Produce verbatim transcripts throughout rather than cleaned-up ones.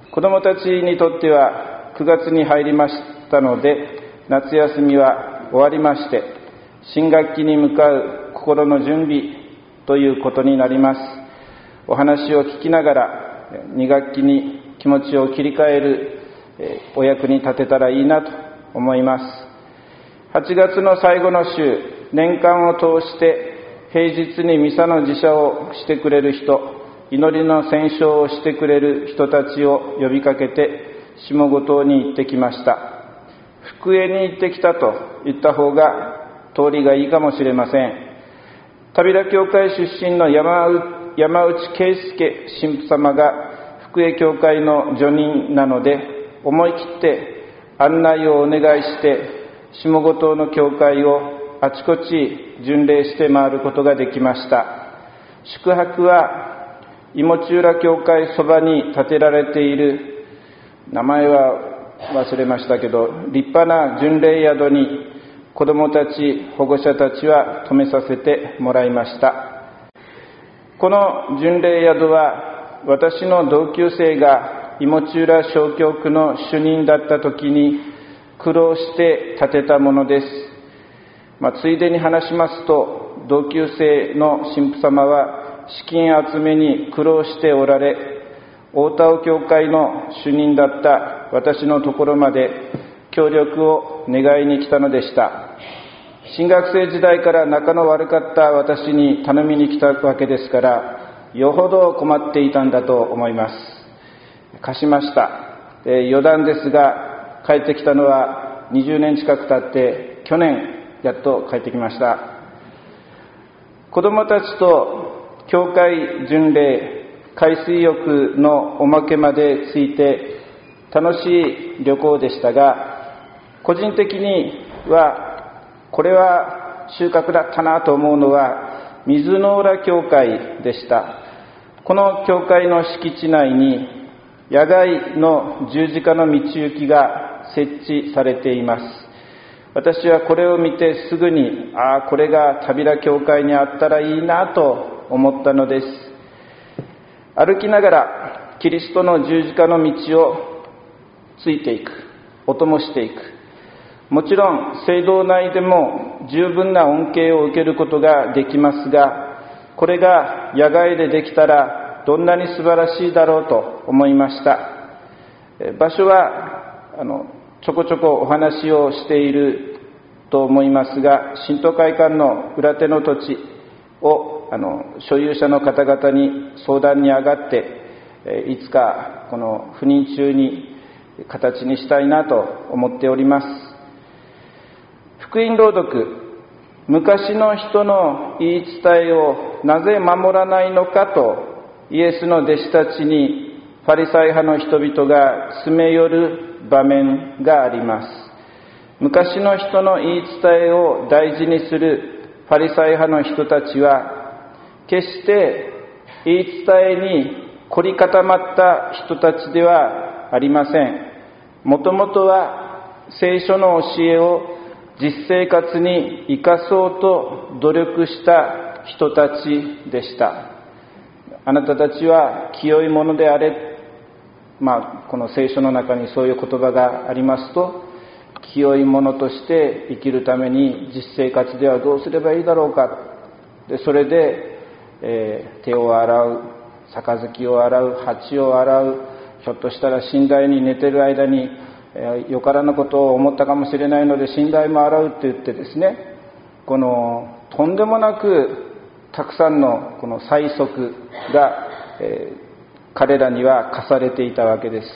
子どもたちにとってはくがつに入りましたので、夏休みは終わりまして、新学期に向かう心の準備ということになります。お話を聞きながらに学期に気持ちを切り替えるお役に立てたらいいなと思います。はちがつの最後の週、年間を通して平日にミサの自社をしてくれる人、祈りの宣唱をしてくれる人たちを呼びかけて下五島に行ってきました。福江に行ってきたと言った方が通りがいいかもしれません。田平教会出身の山内、山内圭介神父様が福江教会の助任なので、思い切って案内をお願いして下五島の教会をあちこち巡礼して回ることができました。宿泊は芋地浦教会そばに建てられている、名前は忘れましたけど、立派な巡礼宿に子どもたち、保護者たちは泊めさせてもらいました。この巡礼宿は私の同級生が芋地浦小教区の主任だった時に苦労して建てたものです。まあ、ついでに話しますと、同級生の神父様は資金集めに苦労しておられ、大田尾教会の主任だった私のところまで協力を願いに来たのでした。新学生時代から仲の悪かった私に頼みに来たわけですから、よほど困っていたんだと思います。貸しました。え余談ですが、帰ってきたのはにじゅうねん近く経って、去年やっと帰ってきました。子どもたちと教会巡礼、海水浴のおまけまでついて楽しい旅行でしたが、個人的にはこれは収穫だったなと思うのは水の浦教会でした。この教会の敷地内に野外の十字架の道行きが設置されています。私はこれを見てすぐに、ああ、これが田平教会にあったらいいなと思ったのです。歩きながらキリストの十字架の道をついていく、お供していく。もちろん聖堂内でも十分な恩恵を受けることができますが、これが野外でできたらどんなに素晴らしいだろうと思いました。場所はあのちょこちょこお話をしていると思いますが、新都会館の裏手の土地をあの所有者の方々に相談に上がって、いつかこの赴任中に形にしたいなと思っております。福音朗読、昔の人の言い伝えをなぜ守らないのかとイエスの弟子たちにファリサイ派の人々が詰め寄る場面があります。昔の人の言い伝えを大事にするファリサイ派の人たちは、決して言い伝えに凝り固まった人たちではありません。もともとは聖書の教えを実生活に生かそうと努力した人たちでした。あなたたちは清いものであれ、まあ、この聖書の中にそういう言葉がありますと、清いものとして生きるために実生活ではどうすればいいだろうか。でそれで、えー、手を洗う、杯を洗う、鉢を洗う、ひょっとしたら寝台に寝てる間に、えー、よからぬことを思ったかもしれないので寝台も洗うって言ってですね、このとんでもなくたくさんのこの催促が、えー彼らには課されていたわけです。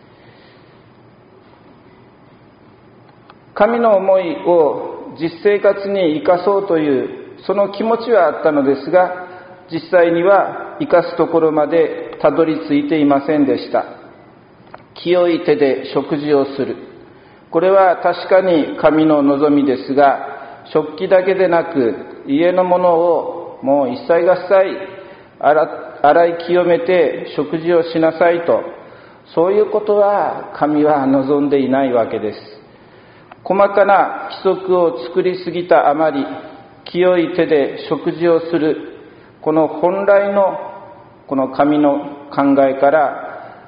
神の思いを実生活に生かそうというその気持ちはあったのですが、実際には生かすところまでたどり着いていませんでした。清い手で食事をする、これは確かに神の望みですが、食器だけでなく家のものをもう一切合切洗洗い清めて食事をしなさいと、そういうことは神は望んでいないわけです。細かな規則を作りすぎたあまり、清い手で食事をする、この本来のこの神の考えから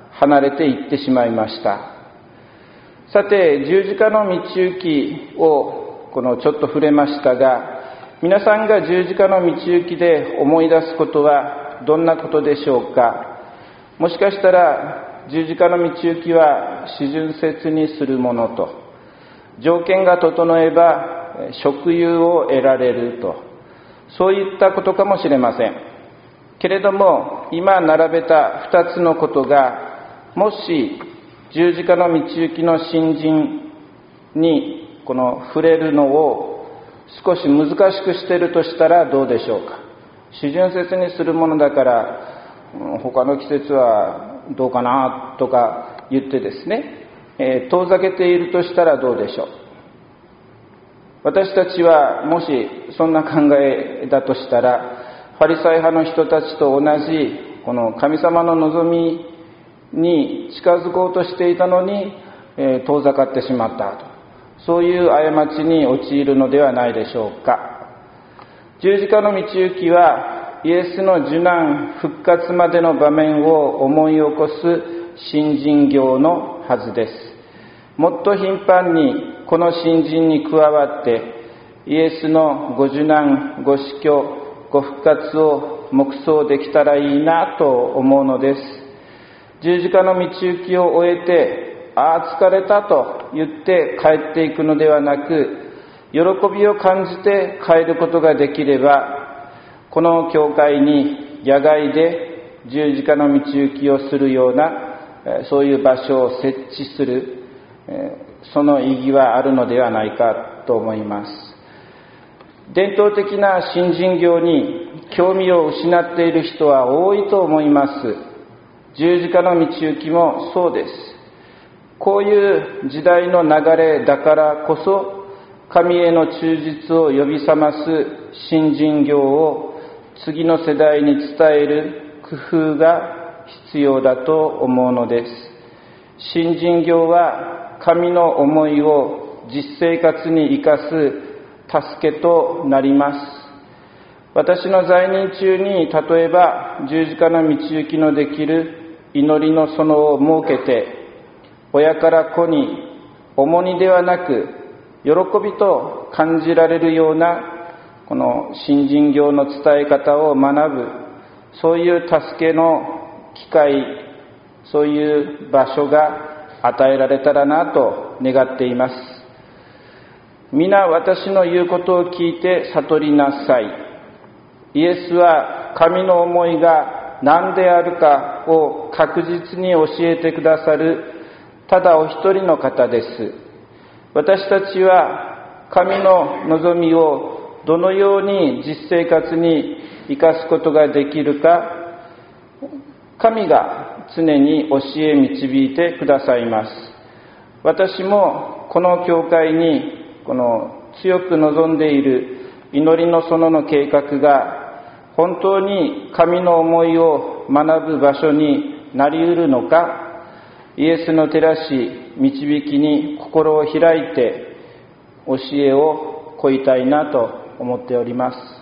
離れていってしまいました。さて、十字架の道行きをこのちょっと触れましたが、皆さんが十字架の道行きで思い出すことはどんなことでしょうか。もしかしたら十字架の道行きは四旬節にするものと、条件が整えば食油を得られると、そういったことかもしれません。けれども今並べた二つのことが、もし十字架の道行きの新人にこの触れるのを少し難しくしているとしたらどうでしょうか。四旬節にするものだから他の季節はどうかなとか言ってですね、えー、遠ざけているとしたらどうでしょう。私たちはもしそんな考えだとしたら、ファリサイ派の人たちと同じこの神様の望みに近づこうとしていたのに、えー、遠ざかってしまったと、そういう過ちに陥るのではないでしょうか。十字架の道行きはイエスの受難復活までの場面を思い起こす新人行のはずです。もっと頻繁にこの新人に加わってイエスのご受難、ご死去、ご復活を黙想できたらいいなと思うのです。十字架の道行きを終えて、ああ疲れたと言って帰っていくのではなく、喜びを感じて帰ることができれば、この教会に野外で十字架の道行きをするような、そういう場所を設置する、その意義はあるのではないかと思います。伝統的な新人業に興味を失っている人は多いと思います。十字架の道行きもそうです。こういう時代の流れだからこそ、神への忠実を呼び覚ます新人業を次の世代に伝える工夫が必要だと思うのです。新人業は神の思いを実生活に生かす助けとなります。私の在任中に、例えば十字架の道行きのできる祈りの園を設けて、親から子に重荷ではなく喜びと感じられるようなこの新人業の伝え方を学ぶ、そういう助けの機会、そういう場所が与えられたらなと願っています。皆私の言うことを聞いて悟りなさい。イエスは神の思いが何であるかを確実に教えてくださるただお一人の方です。私たちは神の望みをどのように実生活に生かすことができるか、神が常に教え導いてくださいます。私もこの教会にこの強く望んでいる祈りの園の計画が本当に神の思いを学ぶ場所になり得るのか、イエスの照らし導きに心を開いて教えを請いたいなと思っております。